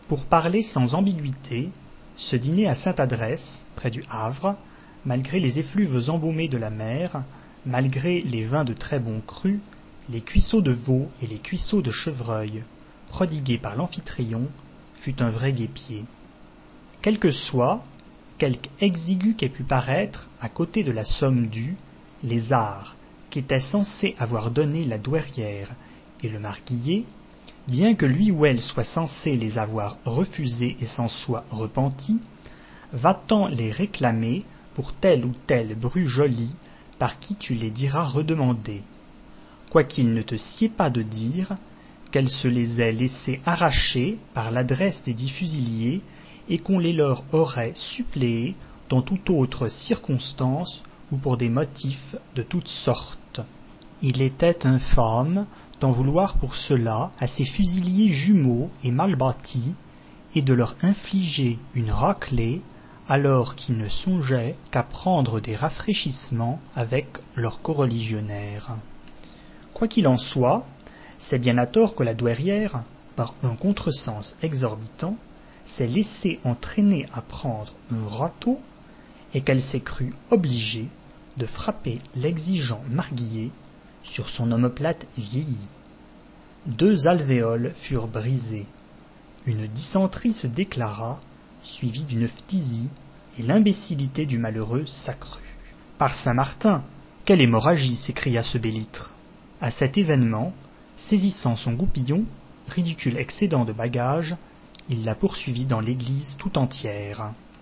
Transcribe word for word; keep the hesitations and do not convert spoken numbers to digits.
Pour parler sans ambiguïté, ce dîner à Sainte-Adresse, près du Havre, malgré les effluves embaumés de la mer, malgré les vins de très bon cru, les cuisseaux de veau et les cuisseaux de chevreuil, prodigués par l'Amphitryon, fut un vrai guêpier. Quel que soit, quelque exigu qu'ait pu paraître, à côté de la somme due, les arts qu'étaient censés avoir donné la douairière et le marguillier, bien que lui ou elle soit censé les avoir refusés et s'en soit repenti, va-t'en les réclamer pour telle ou telle bru jolie par qui tu les diras redemander, quoiqu'il ne te sied pas de dire qu'elle se les ait laissés arracher par l'adresse des dix fusiliers et qu'on les leur aurait suppléés dans toute autre circonstance ou pour des motifs de toutes sortes. Il était infâme d'en vouloir pour cela à ces fusiliers jumeaux et mal bâtis, et de leur infliger une raclée, alors qu'ils ne songeaient qu'à prendre des rafraîchissements avec leurs coreligionnaires. Quoi qu'il en soit, c'est bien à tort que la douairière, par un contresens exorbitant, s'est laissée entraîner à prendre un râteau, et qu'elle s'est crue obligée de frapper l'exigeant marguillier sur son omoplate vieillie. Deux alvéoles furent brisées, une dysenterie se déclara, suivie d'une phtisie, et l'imbécillité du malheureux s'accrut. « Par Saint-Martin, quelle hémorragie !» s'écria ce bellitre. À cet événement, saisissant son goupillon, ridicule excédent de bagages, il la poursuivit dans l'église tout entière.